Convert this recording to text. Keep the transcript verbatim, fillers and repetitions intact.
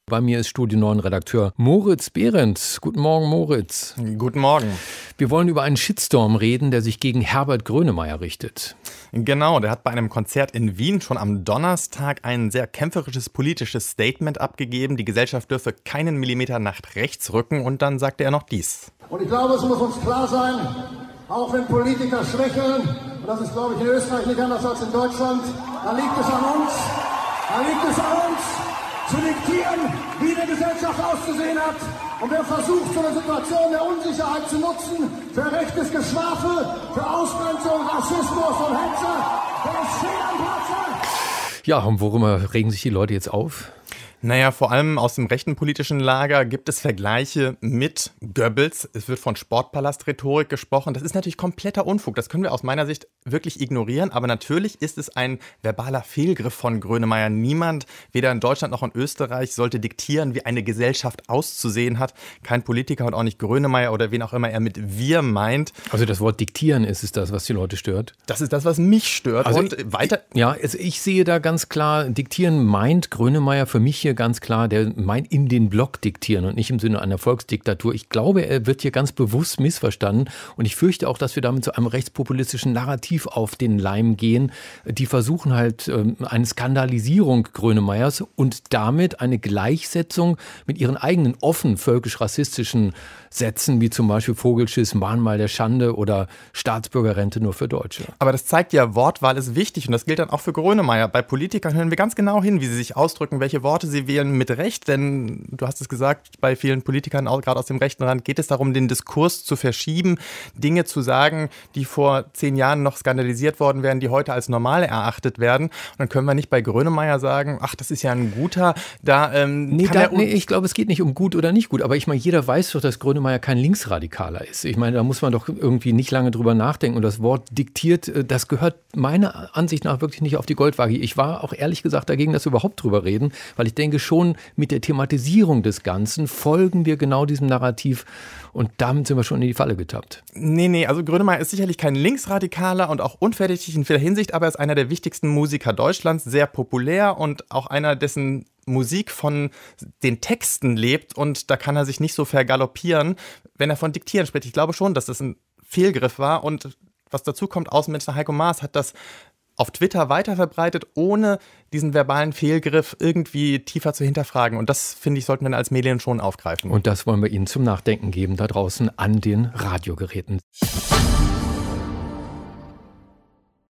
Bei mir ist Studio neun Redakteur Moritz Behrendt. Guten Morgen, Moritz. Guten Morgen. Wir wollen über einen Shitstorm reden, der sich gegen Herbert Grönemeyer richtet. Genau, der hat bei einem Konzert in Wien schon am Donnerstag ein sehr kämpferisches politisches Statement abgegeben. Die Gesellschaft dürfe keinen Millimeter nach rechts rücken. Und dann sagte er noch dies. Und ich glaube, es muss uns klar sein, auch wenn Politiker schwächeln, und das ist, glaube ich, in Österreich nicht anders als in Deutschland, da liegt es an uns, da liegt es an uns, zu diktieren, wie eine Gesellschaft auszusehen hat. Und wer versucht, so eine Situation der Unsicherheit zu nutzen, für rechtes Geschwafel, für Ausgrenzung, Rassismus und Hetze, der ist fehl am Platze. Ja, und worüber regen sich die Leute jetzt auf? Naja, vor allem aus dem rechten politischen Lager gibt es Vergleiche mit Goebbels. Es wird von Sportpalast-Rhetorik gesprochen. Das ist natürlich kompletter Unfug. Das können wir aus meiner Sicht wirklich ignorieren. Aber natürlich ist es ein verbaler Fehlgriff von Grönemeyer. Niemand, weder in Deutschland noch in Österreich, sollte diktieren, wie eine Gesellschaft auszusehen hat. Kein Politiker und auch nicht Grönemeyer oder wen auch immer er mit wir meint. Also das Wort diktieren ist es das, was die Leute stört? Das ist das, was mich stört. Also und ich, weiter. Ja, also ich sehe da ganz klar, diktieren meint Grönemeyer für mich hier ganz klar, der meint in den Block diktieren und nicht im Sinne einer Volksdiktatur. Ich glaube, er wird hier ganz bewusst missverstanden und ich fürchte auch, dass wir damit zu einem rechtspopulistischen Narrativ auf den Leim gehen. Die versuchen halt ähm, eine Skandalisierung Grönemeyers und damit eine Gleichsetzung mit ihren eigenen offen völkisch-rassistischen Sätzen, wie zum Beispiel Vogelschiss, Mahnmal der Schande oder Staatsbürgerrente nur für Deutsche. Aber das zeigt ja, Wortwahl ist wichtig und das gilt dann auch für Grönemeyer. Bei Politikern hören wir ganz genau hin, wie sie sich ausdrücken, welche Worte sie wählen, mit Recht, denn du hast es gesagt, bei vielen Politikern, auch gerade aus dem rechten Rand, geht es darum, den Diskurs zu verschieben, Dinge zu sagen, die vor zehn Jahren noch skandalisiert worden wären, die heute als normal erachtet werden. Und dann können wir nicht bei Grönemeyer sagen, ach, das ist ja ein guter, da ähm, nee, kann da, er... nee, ich glaube, es geht nicht um gut oder nicht gut, aber ich meine, jeder weiß doch, dass Grönemeyer kein Linksradikaler ist. Ich meine, da muss man doch irgendwie nicht lange drüber nachdenken und das Wort diktiert, das gehört meiner Ansicht nach wirklich nicht auf die Goldwaage. Ich war auch ehrlich gesagt dagegen, dass wir überhaupt drüber reden, weil ich denke schon, mit der Thematisierung des Ganzen folgen wir genau diesem Narrativ und damit sind wir schon in die Falle getappt. Nee, nee, also Grönemeyer ist sicherlich kein Linksradikaler und auch unverdächtig in vieler Hinsicht, aber er ist einer der wichtigsten Musiker Deutschlands, sehr populär und auch einer, dessen Musik von den Texten lebt und da kann er sich nicht so vergaloppieren, wenn er von Diktieren spricht. Ich glaube schon, dass das ein Fehlgriff war und was dazu kommt, Außenminister Heiko Maas hat das auf Twitter weiterverbreitet, ohne diesen verbalen Fehlgriff irgendwie tiefer zu hinterfragen. Und das, finde ich, sollten wir als Medien schon aufgreifen. Und das wollen wir Ihnen zum Nachdenken geben da draußen an den Radiogeräten.